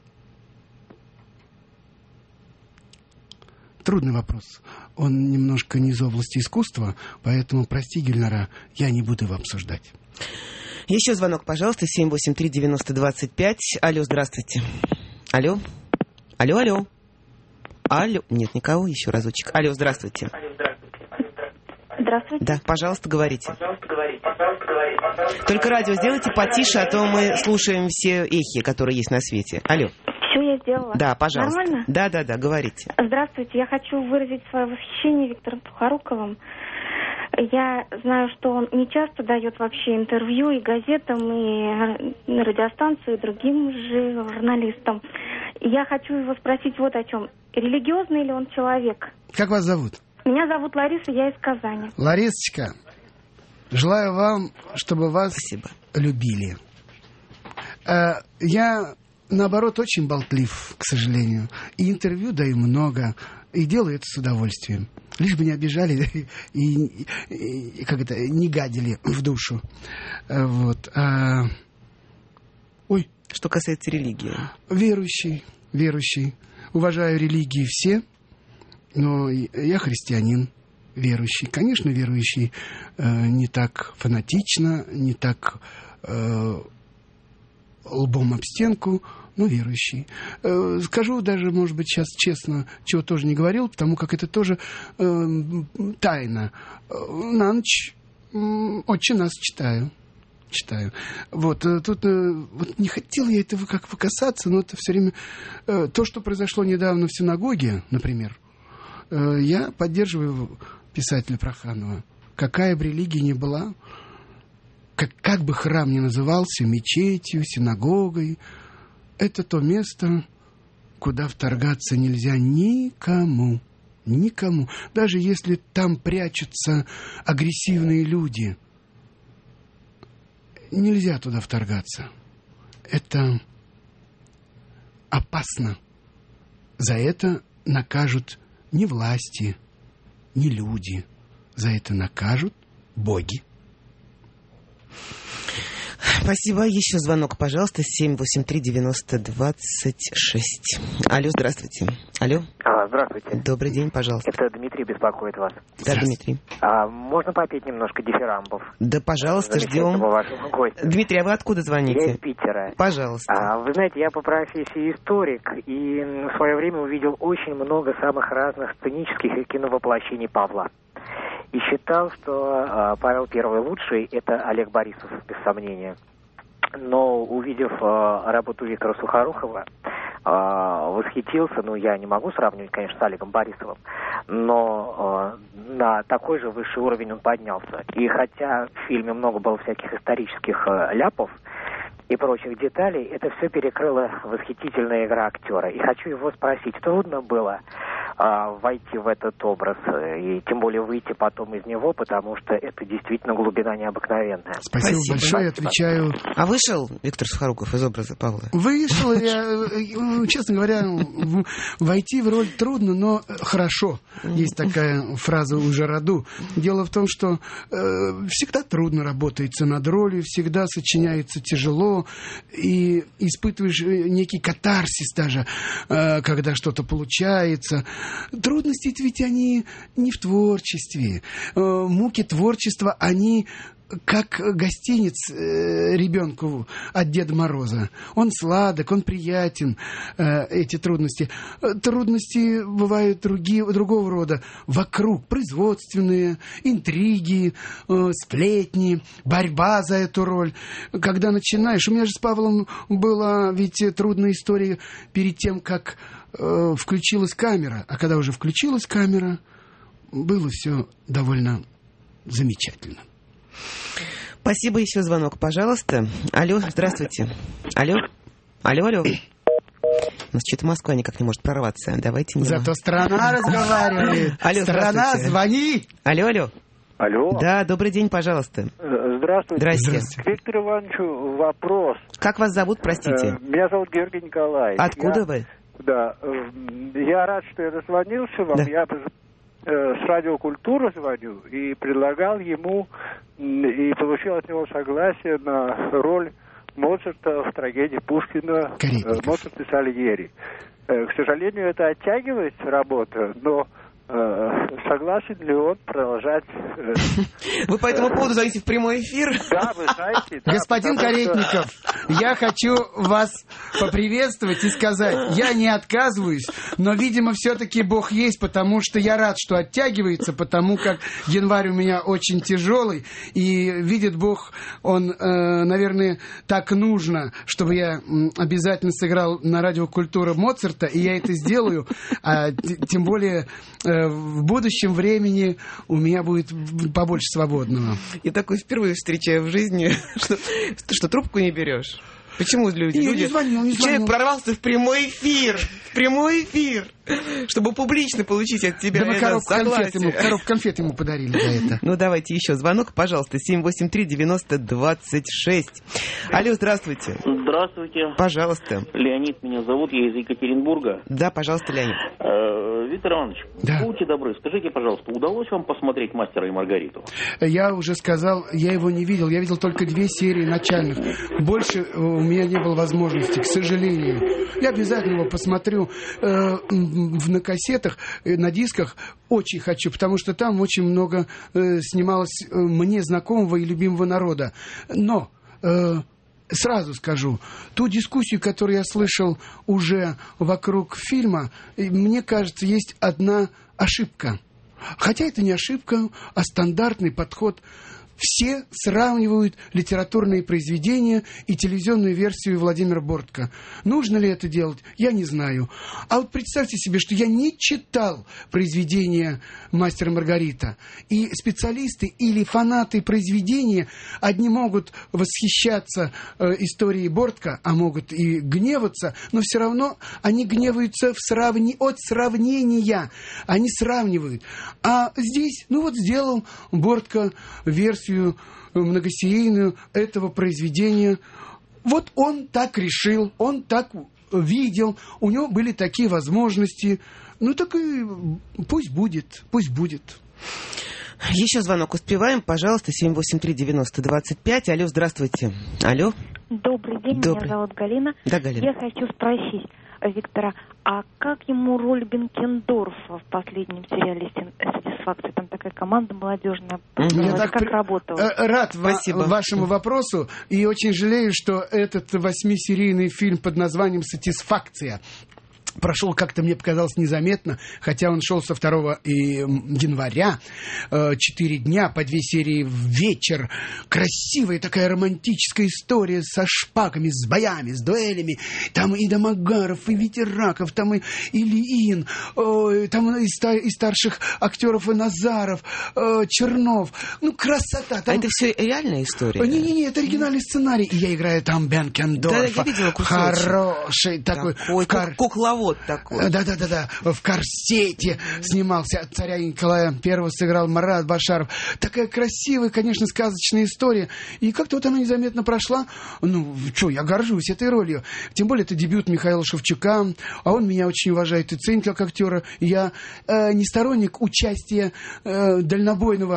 Трудный вопрос. Он немножко не из области искусства, поэтому, прости, Гульнара, я не буду его обсуждать. Еще звонок, пожалуйста, 783-90-25. Алло, здравствуйте. Алло. Алло. Нет, никого, еще разочек. Алло, здравствуйте. Здравствуйте. Да, пожалуйста, говорите. Только радио сделайте потише, а то мы слушаем все эхи, которые есть на свете. Алло. Все я сделала. Да, пожалуйста. Нормально? Да, говорите. Здравствуйте. Я хочу выразить свое восхищение Виктором Сухоруковым. Я знаю, что он не часто дает вообще интервью и газетам, и на радиостанцию, и другим же журналистам. Я хочу его спросить вот о чем. Религиозный ли он человек? Как вас зовут? Меня зовут Лариса, я из Казани. Ларисочка, желаю вам, чтобы вас любили. Я, наоборот, очень болтлив, к сожалению. И интервью даю много, и делаю это с удовольствием. Лишь бы не обижали и не гадили в душу. Вот. Что касается религии? Верующий. Уважаю религии все, но я христианин, верующий. Конечно, верующий не так фанатично, не так лбом об стенку, но верующий. Скажу даже, может быть, сейчас честно, чего тоже не говорил, потому как это тоже тайна. На ночь «Отче нас» читаю. Вот, тут вот не хотел я этого как-то касаться, но это все время... То, что произошло недавно в синагоге, например, я поддерживаю писателя Проханова. Какая бы религия ни была, как бы храм ни назывался, мечетью, синагогой, это то место, куда вторгаться нельзя никому. Даже если там прячутся агрессивные люди, нельзя туда вторгаться. Это опасно. За это накажут не власти, не люди. За это накажут боги. Спасибо. Еще звонок, пожалуйста, 783-90-26. Алло, здравствуйте. Алло. Здравствуйте. Добрый день, пожалуйста. Это Дмитрий беспокоит вас. Да, Дмитрий. Можно попеть немножко дифирамбов? Да, пожалуйста, ждем. Дмитрий, а вы откуда звоните? Я из Питера. Пожалуйста. Вы знаете, я по профессии историк, и в свое время увидел очень много самых разных сценических и киновоплощений Павла. И считал, что Павел Первый лучший, это Олег Борисов, без сомнения. Но увидев работу Виктора Сухорукова, восхитился, я не могу сравнивать, конечно, с Олегом Борисовым, но на такой же высший уровень он поднялся. И хотя в фильме много было всяких исторических ляпов и прочих деталей, это все перекрыла восхитительная игра актера. И хочу его спросить, трудно было войти в этот образ, и тем более выйти потом из него, потому что это действительно глубина необыкновенная. Спасибо большое, отвечаю. А вышел Виктор Сухоруков из образа Павла? Вышел, честно говоря, войти в роль трудно, но хорошо. Есть такая фраза у Жараду. Дело в том, что всегда трудно работается над ролью, всегда сочиняется тяжело, и испытываешь некий катарсис даже, когда что-то получается. Трудности ведь они не в творчестве. Муки творчества, они как гостиниц ребенку от Деда Мороза. Он сладок, он приятен, эти трудности. Трудности бывают другого рода. Вокруг производственные, интриги, сплетни, борьба за эту роль. Когда начинаешь... У меня же с Павлом была ведь трудная история перед тем, как включилась камера. А когда уже включилась камера, было все довольно замечательно. Спасибо. Еще звонок, пожалуйста. Алло, здравствуйте. Алло. У нас что-то Москва никак не может прорваться. Давайте не... Зато страна разговаривает. Алло, страна, звони. Алло. Алло. Да, добрый день, пожалуйста. Здравствуйте. Здрасте. К Виктору Ивановичу вопрос. Как вас зовут, простите? Меня зовут Георгий Николаевич. Откуда вы? Да. Я рад, что я дозвонился вам. Да. Я с Радио Культура звоню и предлагал ему, и получил от него согласие на роль Моцарта в трагедии Пушкина «Моцарт и Сальери». К сожалению, это оттягивается работа, но согласен ли он продолжать... Вы по этому поводу зовите в прямой эфир? Да, вы знаете. Да, господин Каретников, я хочу вас поприветствовать и сказать, я не отказываюсь, но, видимо, все-таки Бог есть, потому что я рад, что оттягивается, потому как январь у меня очень тяжелый, и видит Бог, он, наверное, так нужно, чтобы я обязательно сыграл на Радио Культура Моцарта, и я это сделаю, тем более... В будущем времени у меня будет побольше свободного. Я такой впервые встречаю в жизни, что трубку не берешь. Почему люди? Не звонил. Человек прорвался в прямой эфир, чтобы публично получить от тебя согласие. Коробку конфет ему подарили за это. Ну, давайте еще звонок, пожалуйста, 783-90-26. Алло, здравствуйте. Здравствуйте. Пожалуйста. Леонид меня зовут, я из Екатеринбурга. Да, пожалуйста, Леонид. Виктор Иванович, будьте добры, скажите, пожалуйста, удалось вам посмотреть «Мастера и Маргариту»? Я уже сказал, я его не видел. Я видел только 2 серии начальных. Больше у меня не было возможности, к сожалению. Я обязательно его посмотрю на кассетах, на дисках. Очень хочу, потому что там очень много снималось мне знакомого и любимого народа. Но... Сразу скажу, ту дискуссию, которую я слышал уже вокруг фильма, мне кажется, есть одна ошибка. Хотя это не ошибка, а стандартный подход. Все сравнивают литературные произведения и телевизионную версию Владимира Бортко. Нужно ли это делать, я не знаю. А вот представьте себе, что я не читал произведения «Мастера и Маргарита». И специалисты или фанаты произведения, одни могут восхищаться историей Бортко, а могут и гневаться, но все равно они гневаются от сравнения. Они сравнивают. А здесь, сделал Бортко версию многосерийную этого произведения. Вот он так решил, он так видел, у него были такие возможности. Ну так и пусть будет. Еще звонок успеваем, пожалуйста, 783-90-25. Алло, здравствуйте. Алло. Добрый день, меня зовут Галина. Да, Галина. Я хочу спросить Виктора, а как ему роль Бенкендорфа в последнем сериале «Сатисфакция»? Там такая команда молодежная. Как работала? Рад вашему вопросу и очень жалею, что этот 8-серийный фильм под названием «Сатисфакция» прошел, как-то мне показалось, незаметно, хотя он шел со 2 января, 4 дня, по 2 серии в вечер. Красивая такая романтическая история со шпагами, с боями, с дуэлями. Там и Домогаров, и Ветераков, там и Ильин, там и старших актеров и Назаров, Чернов. Ну, красота. Там... А это все реальная история? Не, это оригинальный сценарий. И я играю там Бенкендорфа. Да, я видела кусочек. Хороший такой. Кукловод такой. Да. В «Корсете» снимался. Царя Николая I сыграл Марат Башаров. Такая красивая, конечно, сказочная история. И как-то вот она незаметно прошла. Я горжусь этой ролью. Тем более, это дебют Михаила Шевчука. А он меня очень уважает и ценит как актера. Я не сторонник участия дальнобойного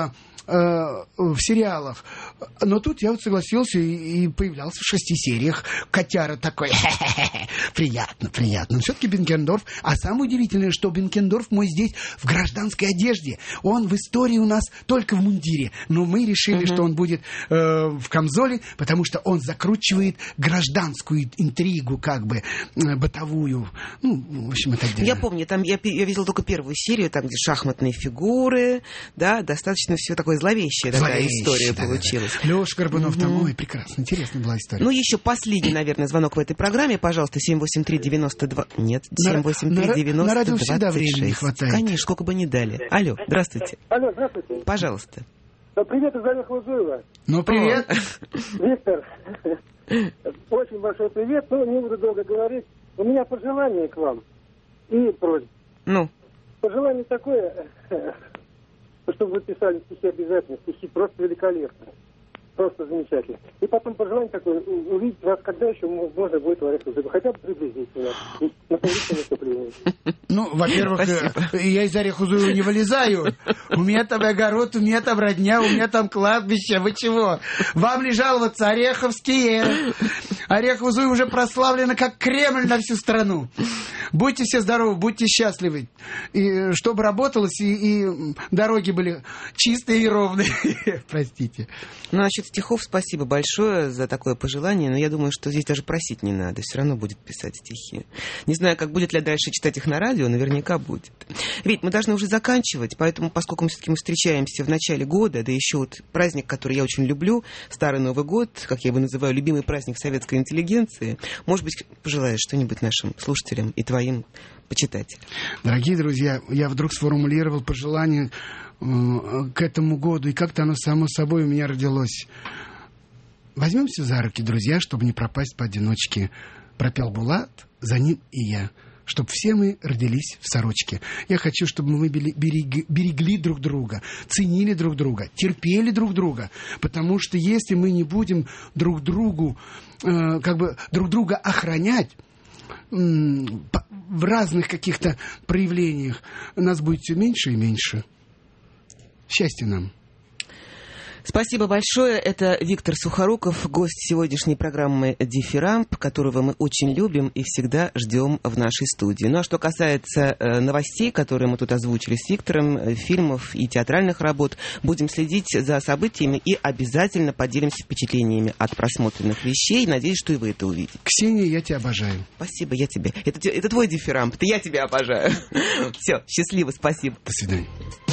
в сериалах. Но тут я вот согласился и появлялся в 6 сериях. Котяра такой. Приятно, приятно. Но все-таки Бенкендорф. А самое удивительное, что Бенкендорф мой здесь в гражданской одежде. Он в истории у нас только в мундире. Но мы решили, что он будет в камзоле, потому что он закручивает гражданскую интригу, как бы, бытовую. Ну, в общем, и так далее. Я помню, там я видела только первую серию, там, где шахматные фигуры, да, достаточно все такое зловещая такая история получилась. Леша Горбунов там, ой, прекрасно, интересная была история. Ну, еще последний, наверное, звонок в этой программе, пожалуйста, 783-92... Нет, 783-90-26. На радио всегда времени не хватает. Конечно, сколько бы ни дали. Алло, здравствуйте. Алло, здравствуйте. Пожалуйста. Привет из Орехова-Зуева. Ну, привет. Виктор, очень большой привет. Ну, не буду долго говорить. У меня пожелание к вам и просьба. Ну? Пожелание такое, чтобы вы писали стихи обязательно. Стихи просто великолепные. Просто замечательно. И потом пожелание такое, увидеть вас, когда еще можно будет в Орехово-Зуево. Хотя бы приблизительно. На позицию выступления. Ну, во-первых, я из Орехова-Зуева не вылезаю. У меня там огород, у меня там родня, у меня там кладбище. Вы чего? Вам ли жаловаться, Ореховские? Орехово-Зуево уже прославлено как Кремль на всю страну. Будьте все здоровы, будьте счастливы. И чтобы работалось, и дороги были чистые и ровные. Простите. Ну, насчет стихов спасибо большое за такое пожелание, но я думаю, что здесь даже просить не надо, все равно будет писать стихи. Не знаю, как будет ли дальше читать их на радио, наверняка будет. Ведь мы должны уже заканчивать, поэтому, поскольку мы все-таки встречаемся в начале года, да еще вот праздник, который я очень люблю, Старый Новый год, как я его называю, любимый праздник советской интеллигенции, может быть, пожелаешь что-нибудь нашим слушателям и твоим почитателям? Дорогие друзья, я вдруг сформулировал пожелание к этому году, и как-то оно само собой у меня родилось. Возьмемся за руки, друзья, чтобы не пропасть поодиночке. Пропел Булат, за ним и я. Чтобы все мы родились в сорочке. Я хочу, чтобы мы берегли друг друга, ценили друг друга, терпели друг друга. Потому что если мы не будем друг другу, друг друга охранять, в разных каких-то проявлениях, нас будет все меньше и меньше. Счастья нам. Спасибо большое. Это Виктор Сухоруков, гость сегодняшней программы «Дифирамб», которого мы очень любим и всегда ждем в нашей студии. Ну а что касается новостей, которые мы тут озвучили с Виктором, фильмов и театральных работ, будем следить за событиями и обязательно поделимся впечатлениями от просмотренных вещей. Надеюсь, что и вы это увидите. Ксения, я тебя обожаю. Спасибо, я тебе. Это твой «Дифирамб», это я тебя обожаю. Все, счастливо, спасибо. До свидания.